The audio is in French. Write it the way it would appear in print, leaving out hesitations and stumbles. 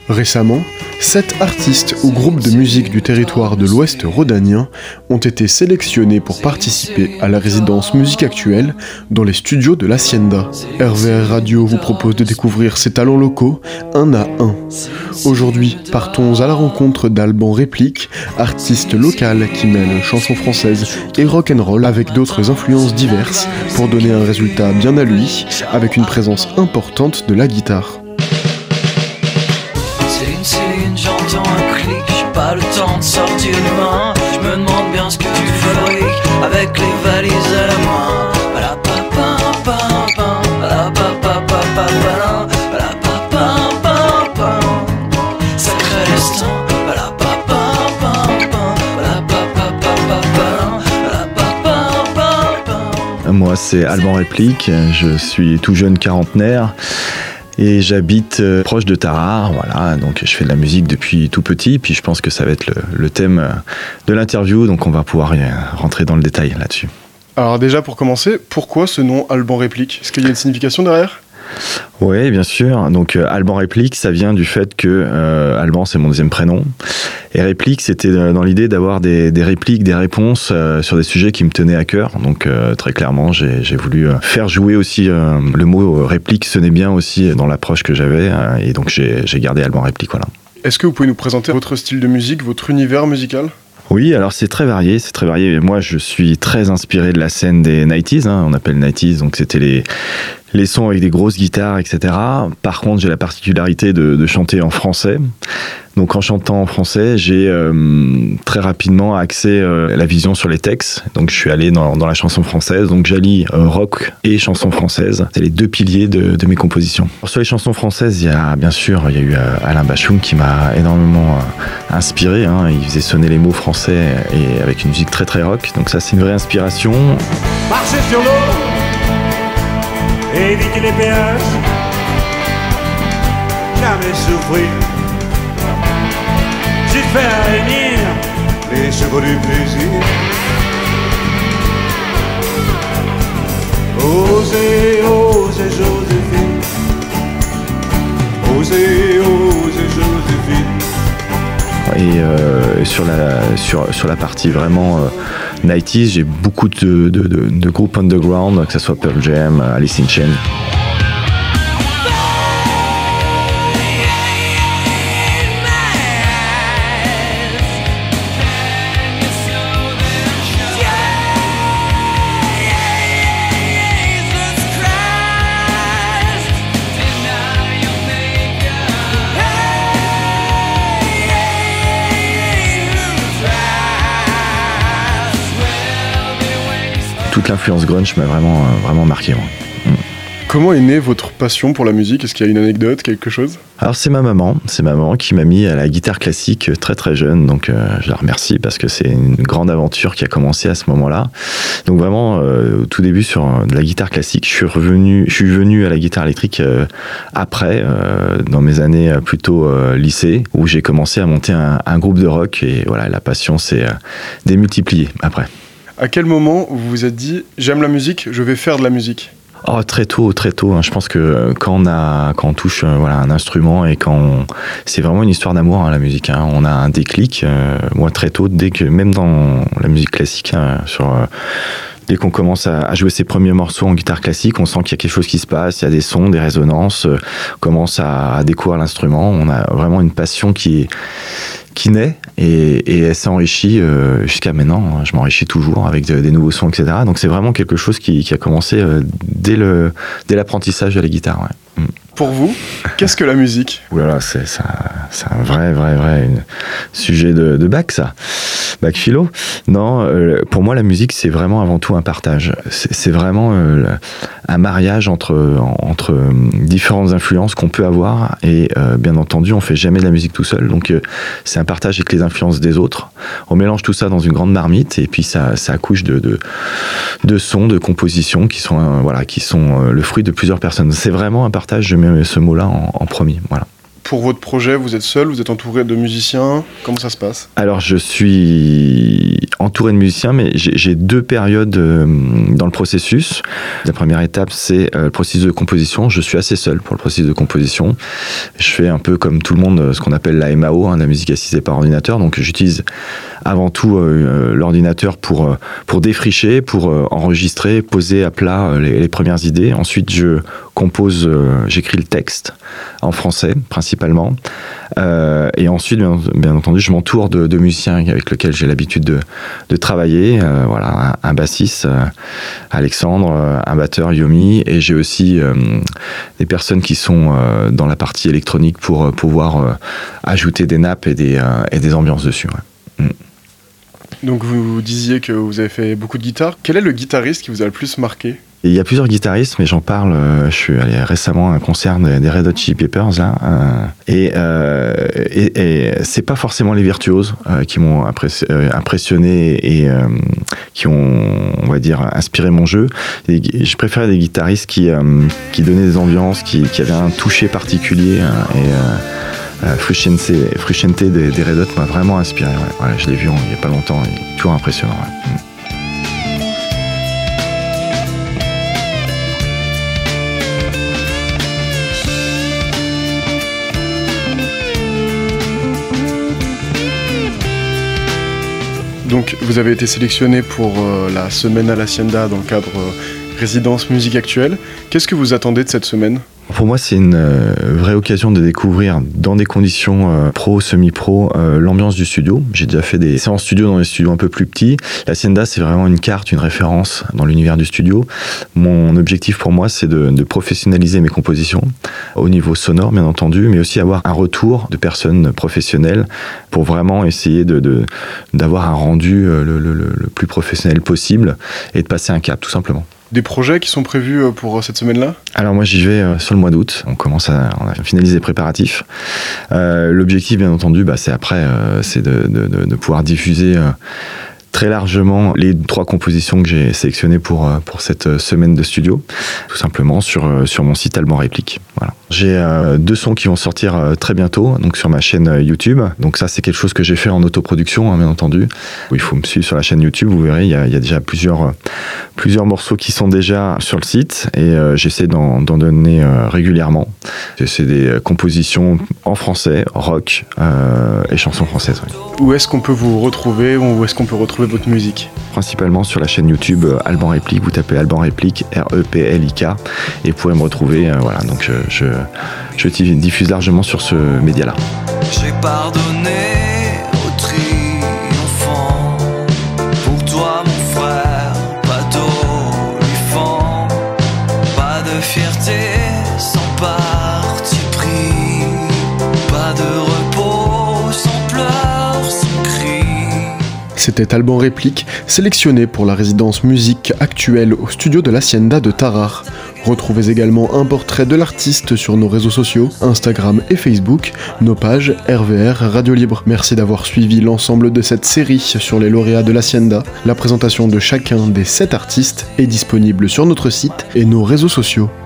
Récemment, 7 artistes ou groupes de musique du territoire de l'Ouest rhodanien ont été sélectionnés pour participer à la résidence Musique Actuelle dans les studios de l'Hacienda. RVR Radio vous propose de découvrir ces talents locaux un à un. Aujourd'hui, partons à la rencontre d'Alban Réplique, artiste local qui mêle chansons françaises et rock'n'roll avec d'autres influences diverses pour donner un résultat bien à lui, avec une présence importante de la guitare. J'entends un clic, j'ai pas le temps de sortir les mains. Je me demande bien ce que tu fabriques avec les valises à la main. Sacré destin. Moi c'est Alban Réplique, je suis tout jeune quarantenaire. Et j'habite proche de Tarare, voilà, donc je fais de la musique depuis tout petit, puis je pense que ça va être le thème de l'interview, donc on va pouvoir rentrer dans le détail là-dessus. Alors déjà pour commencer, pourquoi ce nom Alban Réplique ? Est-ce qu'il y a une signification derrière ? Oui, bien sûr. Donc Alban Réplique, ça vient du fait que Alban, c'est mon deuxième prénom. Et Réplique, c'était dans l'idée d'avoir des répliques, des réponses sur des sujets qui me tenaient à cœur. Donc très clairement, j'ai voulu faire jouer aussi le mot réplique, sonnait bien aussi dans l'approche que j'avais. Et donc j'ai gardé Alban Réplique, voilà. Est-ce que vous pouvez nous présenter votre style de musique, votre univers musical ? Oui, alors c'est très varié. Moi, je suis très inspiré de la scène des 90s, on appelle 90s, donc c'était les sons avec des grosses guitares, etc. Par contre, j'ai la particularité de chanter en français. Donc en chantant en français, j'ai très rapidement axé la vision sur les textes. Donc je suis allé dans la chanson française. Donc j'allie rock et chanson française. C'est les deux piliers de mes compositions. Alors, sur les chansons françaises, il y a eu Alain Bashung qui m'a énormément inspiré. Il faisait sonner les mots français et avec une musique très très rock. Donc ça, c'est une vraie inspiration. Marcher sur l'eau, éviter les péages, jamais souffrir. J'ai fait réunir les chevaux du plaisir. Osez, osez, Joséphine. Osez, osez, Joséphine. Et sur la partie vraiment 90s, j'ai beaucoup de groupes underground, que ce soit Pearl Jam, Alice in Chains. Toute l'influence grunge m'a vraiment marqué. Comment est née votre passion pour la musique ? Est-ce qu'il y a une anecdote, quelque chose ? Alors c'est ma maman qui m'a mis à la guitare classique très très jeune, donc je la remercie parce que c'est une grande aventure qui a commencé à ce moment-là. Donc vraiment au tout début sur de la guitare classique, je suis venu à la guitare électrique après, dans mes années plutôt lycée, où j'ai commencé à monter un groupe de rock et voilà, la passion s'est démultipliée après. À quel moment vous vous êtes dit « j'aime la musique, je vais faire de la musique » ? Oh, très tôt. Je pense que quand on touche un instrument et c'est vraiment une histoire d'amour, la musique. On a un déclic. Moi, très tôt, même dans la musique classique, dès qu'on commence à jouer ses premiers morceaux en guitare classique, on sent qu'il y a quelque chose qui se passe, il y a des sons, des résonances, on commence à découvrir l'instrument. On a vraiment une passion qui naît et elle s'enrichit jusqu'à maintenant. Je m'enrichis toujours avec des nouveaux sons, etc. Donc c'est vraiment quelque chose qui a commencé dès l'apprentissage de la guitare. Ouais. Pour vous, qu'est-ce que la musique ? Ouh là là, c'est un vrai sujet de bac, ça. Bac philo. Non, pour moi, la musique, c'est vraiment avant tout un partage. C'est vraiment un mariage entre différentes influences qu'on peut avoir. Et bien entendu, on fait jamais de la musique tout seul. Donc, c'est un partage avec les influences des autres. On mélange tout ça dans une grande marmite. Et puis, ça accouche de sons, de compositions qui sont le fruit de plusieurs personnes. C'est vraiment un partage, je mets ce mot-là en premier. Voilà. Pour votre projet, vous êtes seul, vous êtes entouré de musiciens, comment ça se passe ? Alors je suis entouré de musiciens, mais j'ai 2 périodes dans le processus. La première étape, c'est le processus de composition. Je suis assez seul pour le processus de composition. Je fais un peu comme tout le monde ce qu'on appelle la MAO, la musique assistée par ordinateur. Donc j'utilise avant tout l'ordinateur pour défricher, pour enregistrer, poser à plat les premières idées. Ensuite, je compose, j'écris le texte en français principalement. Et ensuite, bien entendu, je m'entoure de musiciens avec lesquels j'ai l'habitude de travailler. Voilà, un bassiste, Alexandre, un batteur, Yomi, et j'ai aussi des personnes qui sont dans la partie électronique pour pouvoir ajouter des nappes et des ambiances dessus. Ouais. Donc vous disiez que vous avez fait beaucoup de guitare. Quel est le guitariste qui vous a le plus marqué ? Il y a plusieurs guitaristes, mais j'en parle. Je suis allé récemment à un concert des Red Hot Chili Peppers là, et c'est pas forcément les virtuoses qui m'ont impressionné et qui ont, on va dire, inspiré mon jeu. Et je préférais des guitaristes qui donnaient des ambiances, qui avaient un toucher particulier. Frusciante des Red Hot m'a vraiment inspiré. Ouais. Je l'ai vu il y a pas longtemps, il est toujours impressionnant. Ouais. Donc vous avez été sélectionné pour la semaine à l'Hacienda dans le cadre résidence musique actuelle. Qu'est-ce que vous attendez de cette semaine ? Pour moi, c'est une vraie occasion de découvrir dans des conditions pro, semi-pro, l'ambiance du studio. J'ai déjà fait des séances studio dans des studios un peu plus petits. L'Hacienda, c'est vraiment une carte, une référence dans l'univers du studio. Mon objectif pour moi, c'est de professionnaliser mes compositions au niveau sonore, bien entendu, mais aussi avoir un retour de personnes professionnelles pour vraiment essayer d'avoir un rendu le plus professionnel possible et de passer un cap, tout simplement. Des projets qui sont prévus pour cette semaine-là ? Alors moi j'y vais sur le mois d'août, on a finalisé les préparatifs. L'objectif bien entendu c'est après c'est de pouvoir diffuser très largement les 3 compositions que j'ai sélectionnées pour cette semaine de studio, tout simplement sur mon site Alban Réplique. Voilà. J'ai 2 sons qui vont sortir très bientôt, donc sur ma chaîne YouTube. Donc ça, c'est quelque chose que j'ai fait en autoproduction, bien entendu. Il faut me suivre sur la chaîne YouTube, vous verrez, il y a déjà plusieurs morceaux qui sont déjà sur le site et j'essaie d'en donner régulièrement. C'est des compositions en français, rock et chansons françaises. Oui. Où est-ce qu'on peut vous retrouver, où est-ce qu'on peut retrouver votre musique ? Principalement sur la chaîne YouTube Alban Réplique, vous tapez Alban Réplique, REPLIK, et vous pourrez me retrouver. Voilà, donc je diffuse largement sur ce média-là. J'ai pardonné au triomphant. Pour toi mon frère, pas d'olifant. Pas de fierté sans parti pris. Pas de repos sans pleurs, sans cris. C'était Alban Réplique, sélectionné pour la résidence musique actuelle au studio de l'Hacienda de Tarare. Retrouvez également un portrait de l'artiste sur nos réseaux sociaux, Instagram et Facebook, nos pages RVR Radio Libre. Merci d'avoir suivi l'ensemble de cette série sur les lauréats de l'Hacienda. La présentation de chacun des 7 artistes est disponible sur notre site et nos réseaux sociaux.